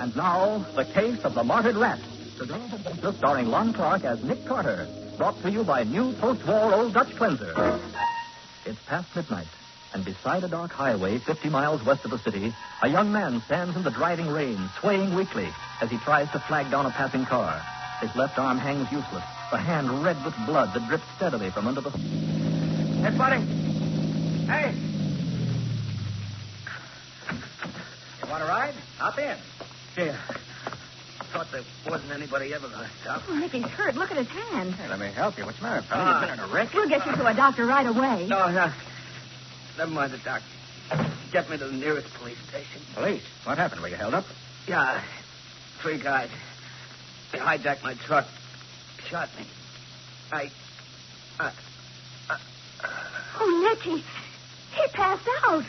And now, the case of the martyred rat. Today's adventure starring Lon Clark as Nick Carter. Brought to you by new post-war Old Dutch cleanser. It's past midnight, and beside a dark highway 50 miles west of the city, a young man stands in the driving rain, swaying weakly as he tries to flag down a passing car. His left arm hangs useless, the hand red with blood that drips steadily from under the... Hey, buddy. Hey. You want a ride? Hop in. Yeah. Thought there wasn't anybody ever going to stop. Oh, Nicky's hurt. Look at his hand. Hey, let me help you. What's the matter, pal? You've been in a wreck? We'll get you to a doctor right away. No. Never mind the doctor. Get me to the nearest police station. Police? What happened? Were you held up? Yeah. 3 guys. They hijacked my truck. Shot me. Oh, Nicky. He passed out.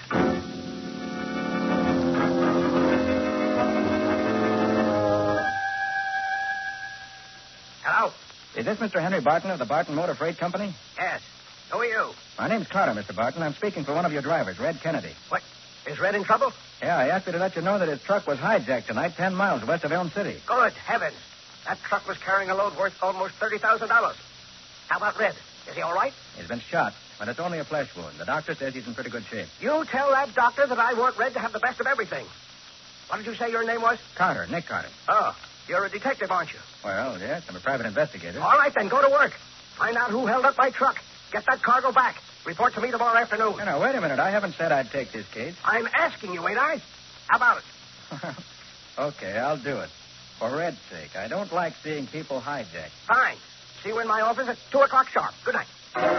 Hello? Is this Mr. Henry Barton of the Barton Motor Freight Company? Yes. Who are you? My name's Carter, Mr. Barton. I'm speaking for one of your drivers, Red Kennedy. What? Is Red in trouble? Yeah, I asked you to let you know that his truck was hijacked tonight 10 miles west of Elm City. Good heavens. That truck was carrying a load worth almost $30,000. How about Red? Is he all right? He's been shot, but it's only a flesh wound. The doctor says he's in pretty good shape. You tell that doctor that I want Red to have the best of everything. What did you say your name was? Carter, Nick Carter. Oh, you're a detective, aren't you? Well, yes, I'm a private investigator. All right, then, go to work. Find out who held up my truck. Get that cargo back. Report to me tomorrow afternoon. No, wait a minute. I haven't said I'd take this case. I'm asking you, ain't I? How about it? Okay, I'll do it. For Red's sake, I don't like seeing people hijacked. Fine. See you in my office at 2 o'clock sharp. Good night.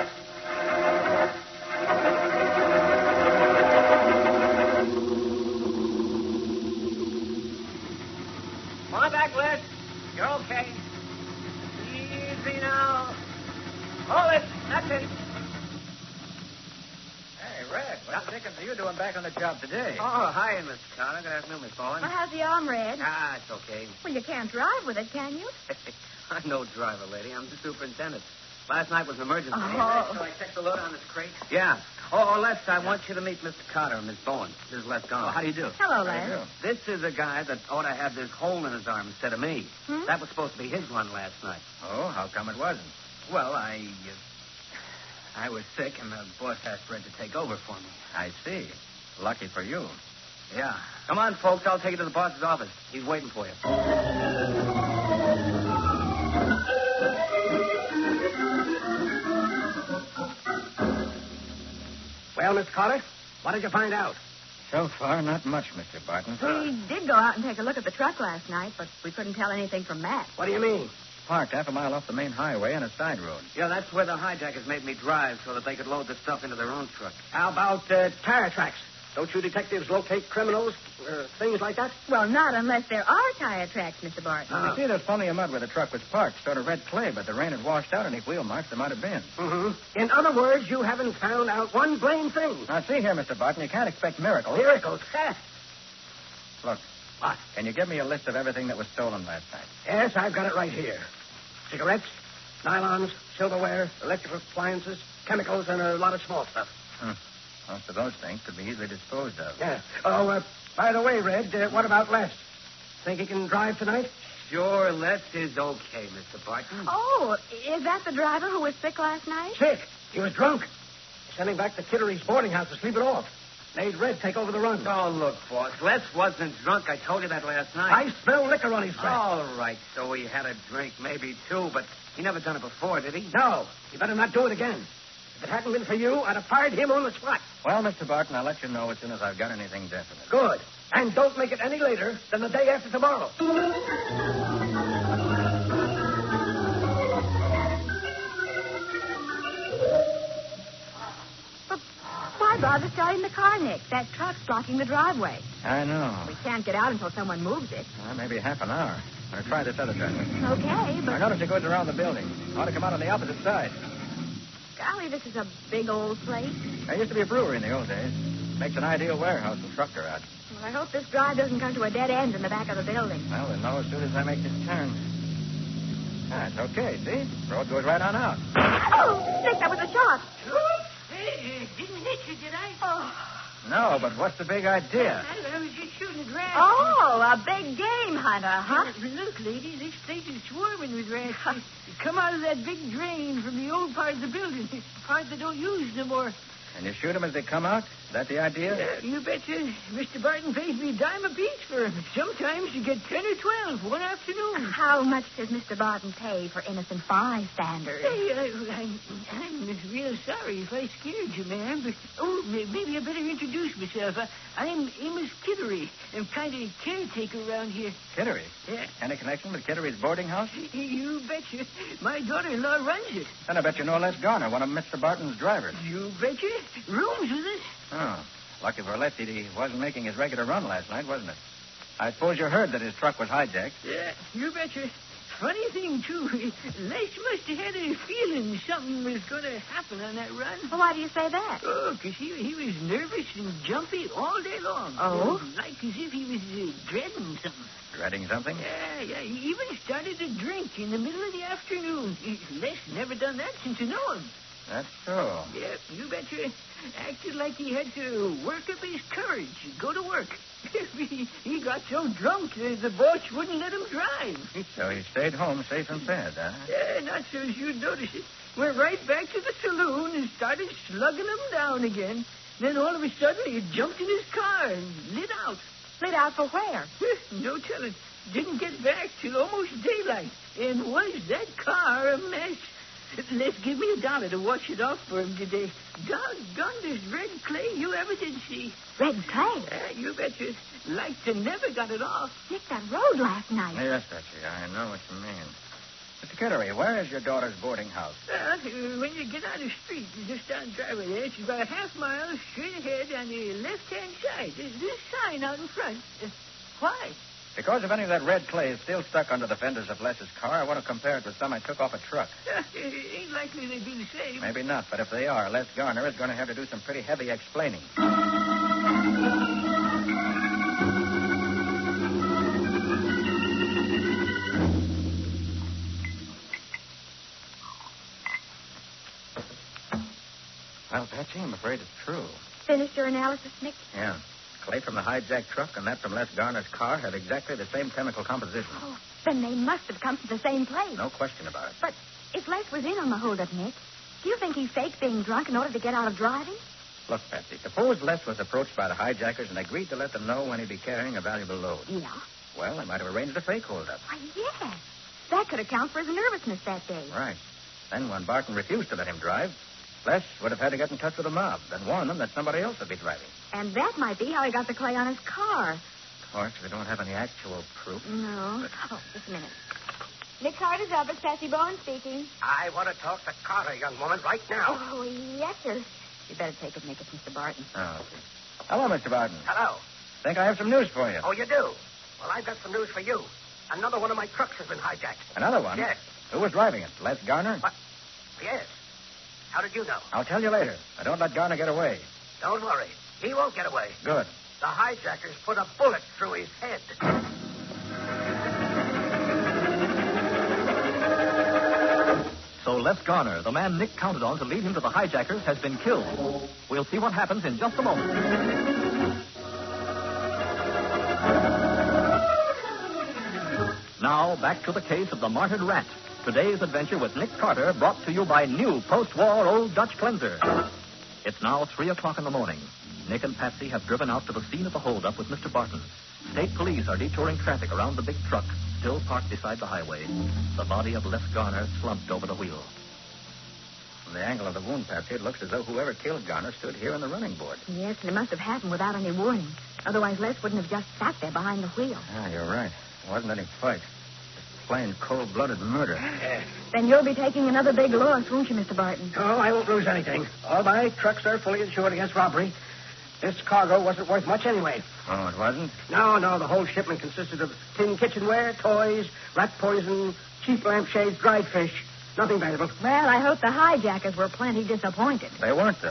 Come on back, Liz. You're okay. Easy now. Hold it. That's it. Hey, Red, what the dickens are you doing back on the job today? Oh, hi, Miss Carter. Good afternoon, Miss Bowen. Well, how's the arm, Red? It's okay. Well, you can't drive with it, can you? I'm no driver, lady. I'm the superintendent. Last night was an emergency. Oh. So I checked the load on this crate? Yeah. Oh, Les, I want you to meet Mr. Carter and Miss Bowen. This is Les Gone. How do you do? Hello, How do you Les. do? This is a guy that ought to have this hole in his arm instead of me. Hmm? That was supposed to be his run last night. Oh, how come it wasn't? Well, I was sick, and the boss asked Red to take over for me. I see. Lucky for you. Yeah. Come on, folks. I'll take you to the boss's office. He's waiting for you. Well, Mr. Carter, what did you find out? So far, not much, Mr. Barton. We did go out and take a look at the truck last night, but we couldn't tell anything from that. What do you mean? Parked half a mile off the main highway on a side road. Yeah, that's where the hijackers made me drive so that they could load the stuff into their own truck. How about tire tracks? Don't you detectives locate criminals, things like that? Well, not unless there are tire tracks, Mr. Barton. You see, there's plenty of mud where the truck was parked, sort of red clay, but the rain had washed out any wheel marks there might have been. Mm-hmm. In other words, you haven't found out one blame thing. Now, see here, Mr. Barton, you can't expect miracles. Miracles? Look, What? can you give me a list of everything that was stolen last night? Yes, I've got it right here. Cigarettes, nylons, silverware, electrical appliances, chemicals, and a lot of small stuff. Most of those things could be easily disposed of. Yeah. Oh, by the way, Red, what about Les? Think he can drive tonight? Sure, Les is okay, Mr. Barton. Oh, is that the driver who was sick last night? Sick. He was drunk. Sent him back to Kittery's boarding house to sleep it off. Made Red take over the run. Oh, look, boss. Les wasn't drunk. I told you that last night. I smell liquor on his breath. All right, so he had a drink, maybe two, but he never done it before, did he? No. He better not do it again. If it hadn't been for you, I'd have fired him on the spot. Well, Mr. Barton, I'll let you know as soon as I've got anything definite. Good. And don't make it any later than the day after tomorrow. But why bother starting the car, Nick? That truck's blocking the driveway. I know. We can't get out until someone moves it. Maybe half an hour. I'll try this other driveway. Okay, I but... noticed it goes around the building. Ought to come out on the opposite side. Golly, this is a big old place. There used to be a brewery in the old days. Makes an ideal warehouse for truck garage. Well, I hope this drive doesn't come to a dead end in the back of the building. Well, we'll know as soon as I make this turn. It's okay, see? Road goes right on out. Oh, Nick, that was a shot. Hey, didn't hit you, did I? Oh, No, but what's the big idea? I was just shooting at rats. Oh, a big game hunter, huh? Look, lady, this place is swarming with rats. They come out of that big drain from the old part of the building, the part they don't use no more. And you shoot them as they come out? Is that the idea? You betcha. Mr. Barton pays me a dime apiece for them. Sometimes you get 10 or 12 one afternoon. How much does Mr. Barton pay for innocent bystanders? Hey, I'm real sorry if I scared you, ma'am. But, maybe I better introduce myself. I'm Amos Kittery. I'm kind of caretaker around here. Kittery? Yeah. Any connection with Kittery's boarding house? You betcha. My daughter-in-law runs it. Then I bet you know Les Garner, one of Mr. Barton's drivers. You betcha. Rooms with us. Oh. Lucky for Les, he wasn't making his regular run last night, wasn't it? I suppose you heard that his truck was hijacked. Yeah, you betcha. Funny thing, too. Les must have had a feeling something was going to happen on that run. Well, why do you say that? Oh, because he was nervous and jumpy all day long. Oh? Like as if he was dreading something. Dreading something? Yeah. He even started to drink in the middle of the afternoon. Les never done that since I know him. That's so. Yep, you betcha. Acted like he had to work up his courage and go to work. He got so drunk the boss wouldn't let him drive. So he stayed home safe and fed, huh? Yeah, not so as you'd notice it. Went right back to the saloon and started slugging them down again. Then all of a sudden he jumped in his car and lit out. Lit out for where? No telling. Didn't get back till almost daylight. And was that car a mess? Let's give me $1 to wash it off for him today. Doggone this red clay you ever did see. Red clay? Yeah, you betcha. Like to never got it off. Nick, that road last night. Yes, Betsy, I know what you mean. Mr. Kittery, where is your daughter's boarding house? When you get out of the street, just down the driveway there, it's about a half-mile straight ahead on the left-hand side. There's this sign out in front. Why? Because if any of that red clay is still stuck under the fenders of Les's car, I want to compare it with some I took off a truck. Ain't likely they'd be the same. Maybe not, but if they are, Les Garner is going to have to do some pretty heavy explaining. Well, Patsy, I'm afraid it's true. Finished your analysis, Nick? Yeah. Clay from the hijacked truck and that from Les Garner's car have exactly the same chemical composition. Oh, then they must have come from the same place. No question about it. But if Les was in on the holdup, Nick, do you think he faked being drunk in order to get out of driving? Look, Patsy, suppose Les was approached by the hijackers and agreed to let them know when he'd be carrying a valuable load. Yeah. Well, they might have arranged a fake holdup. Why, yes. That could account for his nervousness that day. Right. Then when Barton refused to let him drive, Les would have had to get in touch with the mob and warn them that somebody else would be driving. And that might be how he got the clay on his car. Of course, we don't have any actual proof. No. Oh, just a minute. Nick Carter's up. It's Patsy Bowen speaking. I want to talk to Carter, young woman, right now. Oh, yes, sir. You better take it, Nick. It's Mr. Barton. Oh, okay. Hello, Mr. Barton. Hello. Think I have some news for you. Oh, you do? Well, I've got some news for you. Another one of my trucks has been hijacked. Another one? Yes. Who was driving it? Les Garner? What? Yes. How did you know? I'll tell you later. I don't let Garner get away. Don't worry. He won't get away. Good. The hijackers put a bullet through his head. So Les Garner, the man Nick counted on to lead him to the hijackers, has been killed. We'll see what happens in just a moment. Now, back to the case of the martyred rat. Today's adventure with Nick Carter, brought to you by new post-war Old Dutch Cleanser. It's now 3 o'clock in the morning. Nick and Patsy have driven out to the scene of the holdup with Mr. Barton. State police are detouring traffic around the big truck, still parked beside the highway. The body of Les Garner slumped over the wheel. From the angle of the wound, Patsy, it looks as though whoever killed Garner stood here on the running board. Yes, and it must have happened without any warning. Otherwise, Les wouldn't have just sat there behind the wheel. Ah, you're right. There wasn't any fight. Plain, cold-blooded murder. Then you'll be taking another big loss, won't you, Mr. Barton? Oh, I won't lose anything. All my trucks are fully insured against robbery. This cargo wasn't worth much anyway. Oh, it wasn't? No, the whole shipment consisted of tin kitchenware, toys, rat poison, cheap lampshades, dried fish. Nothing valuable. Well, I hope the hijackers were plenty disappointed. They weren't, though.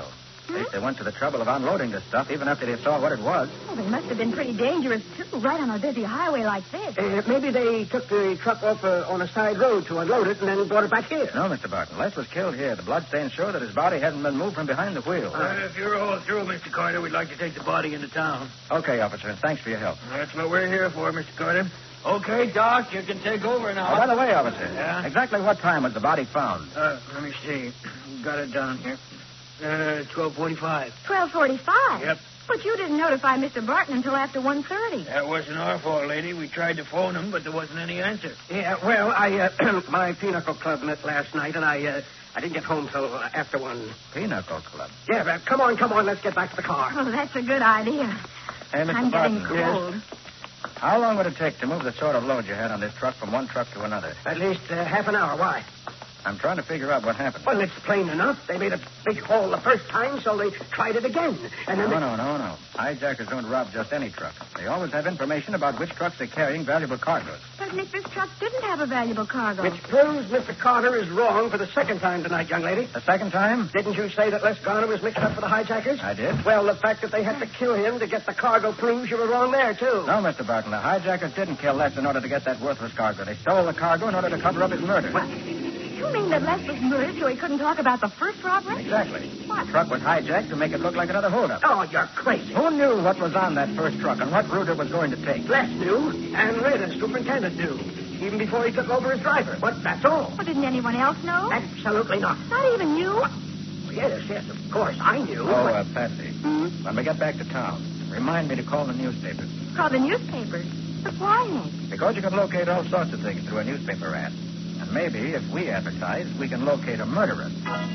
At least they went to the trouble of unloading the stuff, even after they saw what it was. Well, they must have been pretty dangerous, too, right on a busy highway like this. Maybe they took the truck off on a side road to unload it and then brought it back here. No, Mr. Barton. Les was killed here. The bloodstains show that his body hasn't been moved from behind the wheel. If you're all through, Mr. Carter, we'd like to take the body into town. Okay, officer. Thanks for your help. That's what we're here for, Mr. Carter. Okay, Doc, you can take over now. Oh, by the way, officer. Yeah? Exactly what time was the body found? Let me see. Got it down here. 12:45. 12:45? Yep. But you didn't notify Mr. Barton until after 1:30. That wasn't our fault, lady. We tried to phone him, but there wasn't any answer. Yeah, well, my pinochle club met last night, and I didn't get home till after 1. Pinochle Club. Yeah, but come on, let's get back to the car. Oh, that's a good idea. Hey, Mr. I'm Barton. getting cold. How long would it take to move the sort of load you had on this truck from one truck to another? At least half an hour. Why? I'm trying to figure out what happened. Well, it's plain enough. They made a big hole the first time, so they tried it again. And then No. Hijackers don't rob just any truck. They always have information about which trucks are carrying valuable cargoes. But, Nick, this truck didn't have a valuable cargo. Which proves Mr. Carter is wrong for the second time tonight, young lady. The second time? Didn't you say that Les Garner was mixed up for the hijackers? I did. Well, the fact that they had to kill him to get the cargo proves you were wrong there, too. No, Mr. Barton. The hijackers didn't kill Les in order to get that worthless cargo. They stole the cargo in order to cover up his murder. What? You mean that Les was murdered so he couldn't talk about the first robbery? Exactly. What? The truck was hijacked to make it look like another holdup. Oh, you're crazy. Who knew what was on that first truck and what route it was going to take? Les knew, and Red, as superintendent, knew. Even before he took over as driver. But that's all. Well, didn't anyone else know? Absolutely not. Not even you? Yes, of course, I knew. Oh, Patsy, Hmm? when we get back to town, remind me to call the newspapers. Call the newspapers. But why, Nick? Because you can locate all sorts of things through a newspaper ad. And maybe, if we advertise, we can locate a murderer.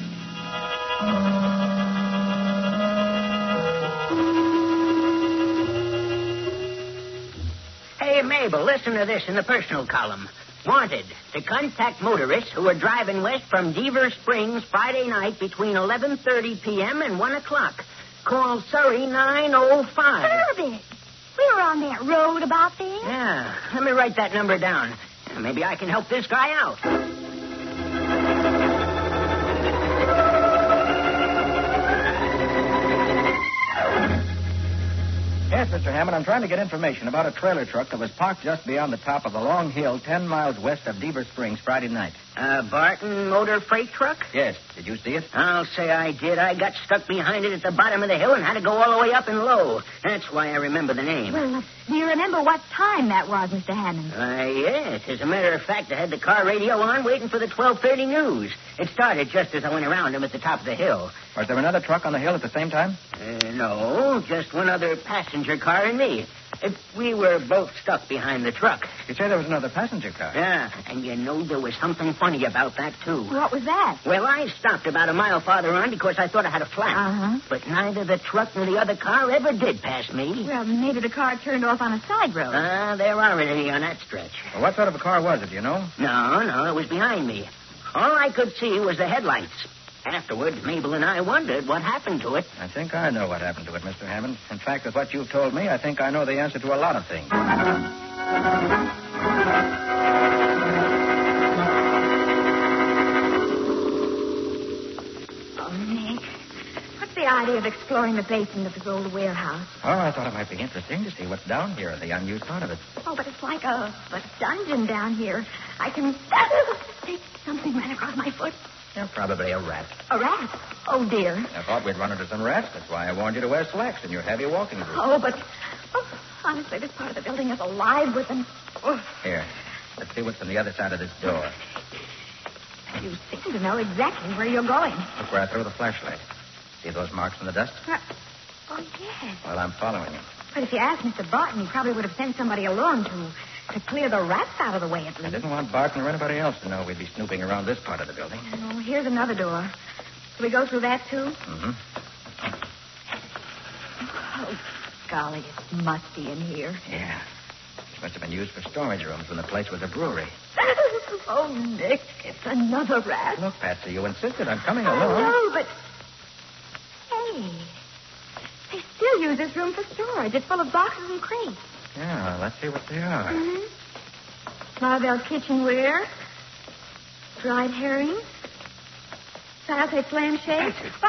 Hey, Mabel, listen to this in the personal column. Wanted to contact motorists who are driving west from Deaver Springs Friday night between 11:30 p.m. and 1 o'clock. Call Surrey 905. Herbie! We were on that road about there. Yeah, let me write that number down. Maybe I can help this guy out. Yes, Mr. Hammond, I'm trying to get information about a trailer truck that was parked just beyond the top of a long hill 10 miles west of Deaver Springs Friday night. Barton motor freight truck? Yes. Did you see it? I'll say I did. I got stuck behind it at the bottom of the hill and had to go all the way up and low. That's why I remember the name. Well, do you remember what time that was, Mr. Hammond? Yes. As a matter of fact, I had the car radio on waiting for the 12:30 news. It started just as I went around him at the top of the hill. Was there another truck on the hill at the same time? No, just one other passenger car and me. We were both stuck behind the truck. You say there was another passenger car? Yeah, and you know there was something funny about that, too. What was that? Well, I stopped about a mile farther on because I thought I had a flat. Uh-huh. But neither the truck nor the other car ever did pass me. Well, maybe the car turned off on a side road. There aren't any on that stretch. Well, what sort of a car was it, do you know? No, it was behind me. All I could see was the headlights. Afterwards, Mabel and I wondered what happened to it. I think I know what happened to it, Mr. Hammond. In fact, with what you've told me, I think I know the answer to a lot of things. Oh, Nick. What's the idea of exploring the basement of this old warehouse? Oh, I thought it might be interesting to see what's down here, the unused part of it. Oh, but it's like a dungeon down here. I can... Something ran across my foot. Yeah, probably a rat. A rat? Oh, dear. I thought we'd run into some rats. That's why I warned you to wear slacks in your heavy walking boots. Oh, but... Oh, honestly, this part of the building is alive with them. Oh, Here, let's see what's on the other side of this door. you seem to know exactly where you're going. Look where I threw the flashlight. See those marks in the dust? Oh, yes. Well, I'm following you. But if you asked Mr. Barton, he probably would have sent somebody along to clear the rats out of the way, at I least. didn't want Barton or anybody else to know we'd be snooping around this part of the building. Oh, here's another door. Shall we go through that, too? Mm-hmm. Oh, golly, it's musty in here. Yeah. This must have been used for storage rooms when the place was a brewery. Oh, Nick, it's another rat. Look, Patsy, you insisted on coming I along. know, but... Hey, they still use this room for storage. It's full of boxes and crates. Yeah, let's see what they are. Mm-hmm. Marvell kitchenware, dried herring, saute clam shakes.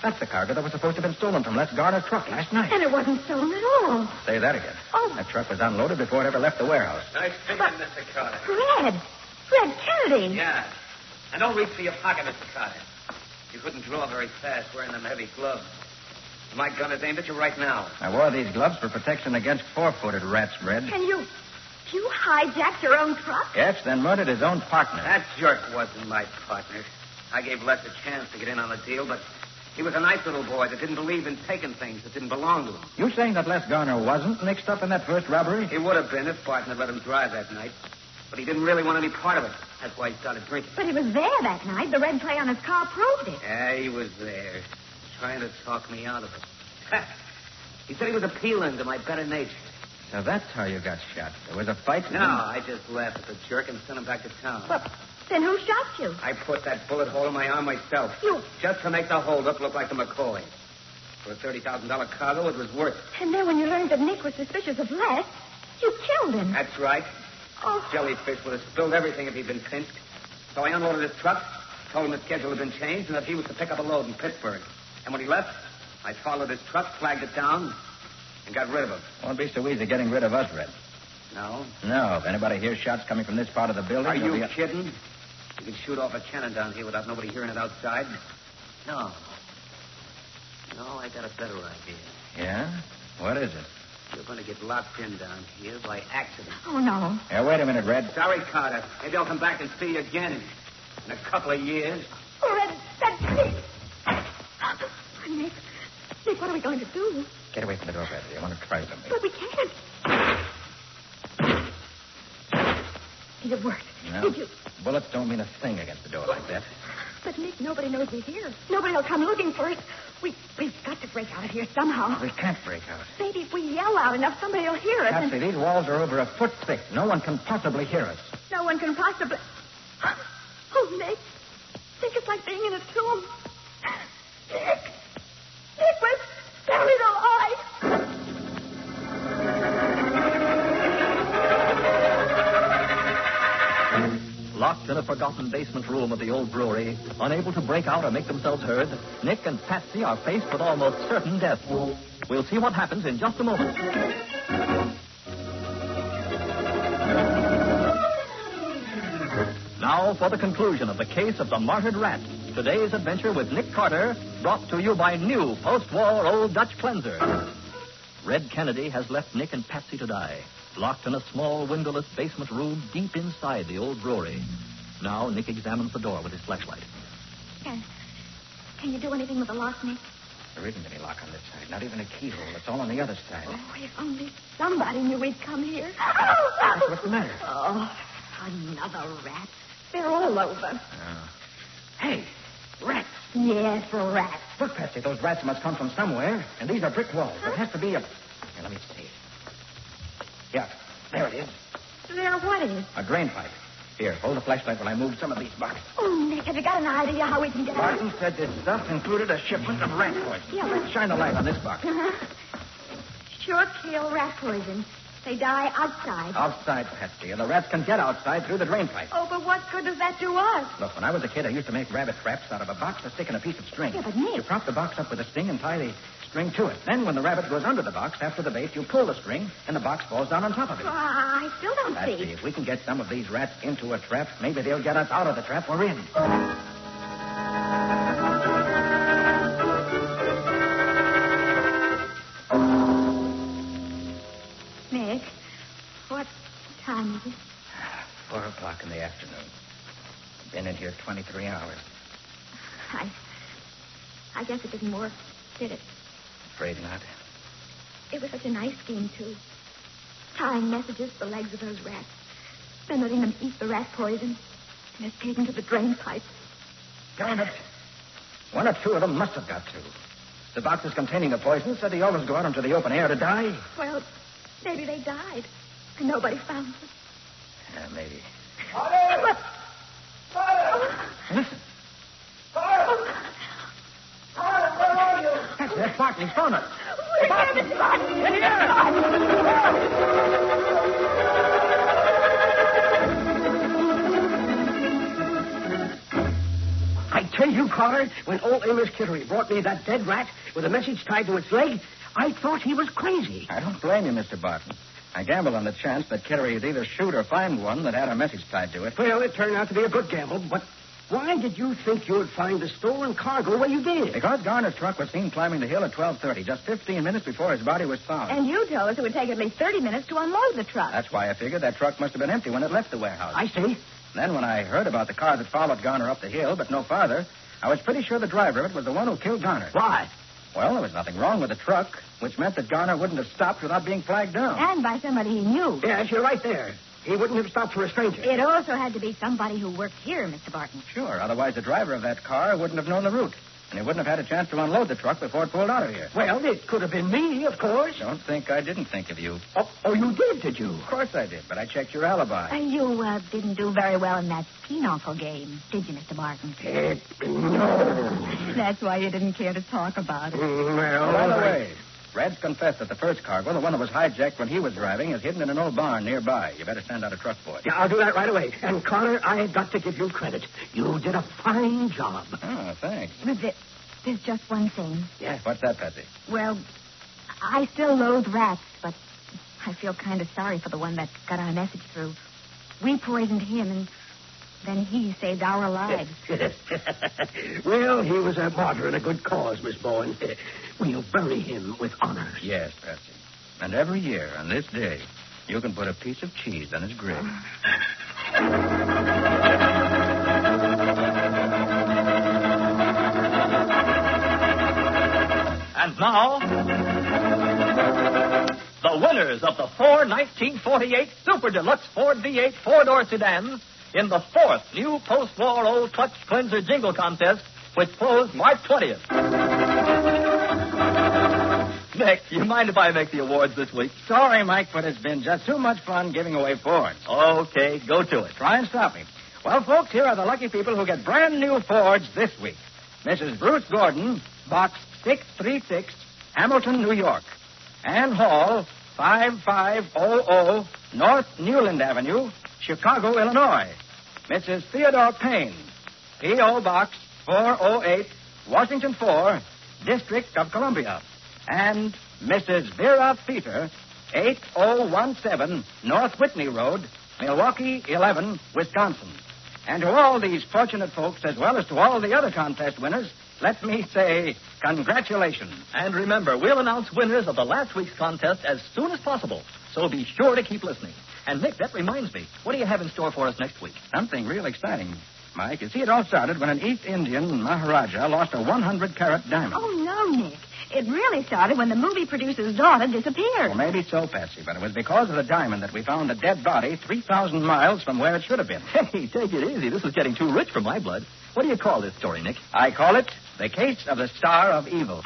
That's the cargo that was supposed to have been stolen from Les Garner's truck last night. And it wasn't stolen at all. Say that again. Oh. That truck was unloaded before it ever left the warehouse. Nice figuring, Mr. Carter. Red Kennedy. Yeah. And don't reach for your pocket, Mr. Carter. You couldn't draw very fast wearing them heavy gloves. My gun is aimed at you right now. I wore these gloves for protection against four-footed rats, Red. And you hijacked your own truck? Yes, then murdered his own partner. That jerk wasn't my partner. I gave Les a chance to get in on the deal, but he was a nice little boy that didn't believe in taking things that didn't belong to him. You saying that Les Garner wasn't mixed up in that first robbery? He would have been if Barton had let him drive that night. But he didn't really want any part of it. That's why he started drinking. But he was there that night. The red clay on his car proved it. Yeah, he was there, trying to talk me out of it. He said he was appealing to my better nature. So that's how you got shot. There was a fight? No, I just laughed at the jerk and sent him back to town. But then who shot you? I put that bullet hole in my arm myself. You... Just to make the holdup look like the McCoy. For a $30,000 cargo, it was worth it. And then when you learned that Nick was suspicious of Les, you killed him. That's right. Oh. Jellyfish would have spilled everything if he'd been pinched. So I unloaded his truck, told him the schedule had been changed, and that he was to pick up a load in Pittsburgh. And when he left, I followed his truck, flagged it down, and got rid of him. Won't be so easy getting rid of us, Red. No? No. If anybody hears shots coming from this part of the building... Are you kidding? You can shoot off a cannon down here without nobody hearing it outside. No. No, I got a better idea. Yeah? What is it? You're going to get locked in down here by accident. Oh, no. Yeah, wait a minute, Red. Sorry, Carter. Maybe I'll come back and see you again in a couple of years. Oh, Red, that's Nick. Nick, what are we going to do? Get away from the door, Bradley. I want to try something. But we can't. It worked. No. Did you... Bullets don't mean a thing against the door like that. But, Nick, nobody knows we're here. Nobody will come looking for us. We've got to break out of here somehow. We can't break out. Maybe if we yell out enough, somebody will hear us. Patsy, these walls are over a foot thick. No one can possibly hear us. No one can possibly... Oh, Nick. Think it's like being in a tomb. Nick! Nick was buried alive! Locked in a forgotten basement room of the old brewery, unable to break out or make themselves heard, Nick and Patsy are faced with almost certain death. We'll see what happens in just a moment. Now for the conclusion of the case of the martyred rat. Today's adventure with Nick Carter, brought to you by new post-war Old Dutch Cleanser. Red Kennedy has left Nick and Patsy to die, locked in a small windowless basement room deep inside the old brewery. Now Nick examines the door with his flashlight. Can you do anything with the lock, Nick? There isn't any lock on this side, not even a keyhole. It's all on the other side. Oh, if only somebody knew we'd come here. What's the matter? Oh, another rat. They're all over. Oh. Hey, rats. Yes, rats. Look, Patsy, those rats must come from somewhere, and these are brick walls. There has to be a... Here, let me see. Yeah, there it is. There what is? A drain pipe. Here, hold the flashlight while I move some of these boxes. Oh, Nick, have you got an idea how we can get out? Barton said this stuff included a shipment of rat poison. Yeah, but... Shine the light on this box. Sure kill rat poison. They die outside. Outside, Patsy, and the rats can get outside through the drain pipe. Oh, but what good does that do us? Look, when I was a kid, I used to make rabbit traps out of a box to stick in a piece of string. Yeah, but Nick... You prop the box up with a string and tie the string to it. Then when the rabbit goes under the box after the bait, you pull the string, and the box falls down on top of it. I still don't Patsy, see. if we can get some of these rats into a trap, maybe they'll get us out of the trap we're in. Nick, what time is it? 4 o'clock in the afternoon. I've been in here 23 hours. I guess it didn't work, did it? Afraid not. It was such a nice scheme, too. Tying messages to the legs of those rats. Then letting them eat the rat poison and escaping to the drain pipe. Darn it. One or two of them must have got to. The boxes containing the poison said they always go out into the open air to die. Well, maybe they died. And nobody found them. Yeah, maybe. But... Listen. Carter, where are you? That's Barton. He's phoned us. We're here, Mr. Barton. In here. I tell you, Carter, when old Amos Kittery brought me that dead rat with a message tied to its leg, I thought he was crazy. I don't blame you, Mr. Barton. I gambled on the chance that Kittery would either shoot or find one that had a message tied to it. Well, it turned out to be a good gamble, but why did you think you would find the stolen cargo where you did? Because Garner's truck was seen climbing the hill at 12:30, just 15 minutes before his body was found. And you told us it would take at least 30 minutes to unload the truck. That's why I figured that truck must have been empty when it left the warehouse. I see. Then when I heard about the car that followed Garner up the hill, but no farther, I was pretty sure the driver of it was the one who killed Garner. Why? Well, there was nothing wrong with the truck, which meant that Garner wouldn't have stopped without being flagged down. And by somebody he knew. Yes, you're right there. He wouldn't have stopped for a stranger. It also had to be somebody who worked here, Mr. Barton. Sure, otherwise the driver of that car wouldn't have known the route, and he wouldn't have had a chance to unload the truck before it pulled out of here. Well, it could have been me, of course. Don't think I didn't think of you. Oh, you did you? Of course I did, but I checked your alibi. You didn't do very well in that pinochle game, did you, Mr. Barton? No. That's why you didn't care to talk about it. Well, By the way, Red's confessed that the first cargo, the one that was hijacked when he was driving, is hidden in an old barn nearby. You better send out a truck for it. Yeah, I'll do that right away. And, Connor, I've got to give you credit. You did a fine job. Oh, thanks. There's just one thing. Yes. What's that, Patsy? Well, I still loathe rats, but I feel kind of sorry for the one that got our message through. We poisoned him, and then he saved our lives. Well, he was a martyr in a good cause, Miss Bowen. We'll bury him with honors. Yes, Patsy. And every year on this day, you can put a piece of cheese on his grave. And now, the winners of the Ford 1948 Super Deluxe Ford V8 four-door sedans in the fourth new post-war Old Clutch Cleanser Jingle Contest, which closed March 20th. Nick, you mind if I make the awards this week? Sorry, Mike, but it's been just too much fun giving away Fords. Okay, go to it. Try and stop me. Well, folks, here are the lucky people who get brand new Fords this week. Mrs. Bruce Gordon, Box 636, Hamilton, New York. Ann Hall, 5500 North Newland Avenue, Chicago, Illinois. Mrs. Theodore Payne, P.O. Box 408, Washington 4, District of Columbia. And Mrs. Vera Feeter, 8017 North Whitney Road, Milwaukee 11, Wisconsin. And to all these fortunate folks, as well as to all the other contest winners, let me say congratulations. And remember, we'll announce winners of the last week's contest as soon as possible, so be sure to keep listening. And, Nick, that reminds me, what do you have in store for us next week? Something real exciting, Mike. You see, it all started when an East Indian Maharaja lost a 100-carat diamond. Oh, no, Nick. It really started when the movie producer's daughter disappeared. Well, maybe so, Patsy, but it was because of the diamond that we found a dead body 3,000 miles from where it should have been. Hey, take it easy. This is getting too rich for my blood. What do you call this story, Nick? I call it The Case of the Star of Evil.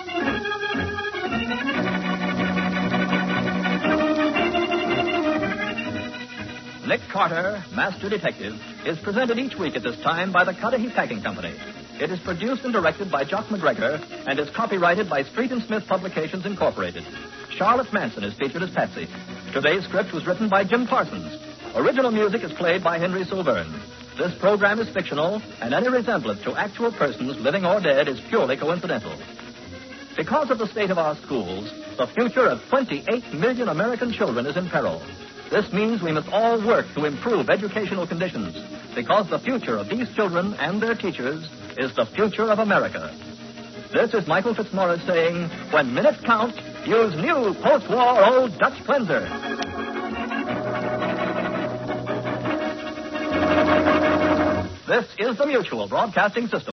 Nick Carter, Master Detective, is presented each week at this time by the Cudahy Packing Company. It is produced and directed by Jock McGregor and is copyrighted by Street and Smith Publications, Incorporated. Charlotte Manson is featured as Patsy. Today's script was written by Jim Parsons. Original music is played by Henry Silverne. This program is fictional, and any resemblance to actual persons, living or dead, is purely coincidental. Because of the state of our schools, the future of 28 million American children is in peril. This means we must all work to improve educational conditions, because the future of these children and their teachers is the future of America. This is Michael Fitzmaurice saying, when minutes count, use new post-war Old Dutch Cleanser. This is the Mutual Broadcasting System.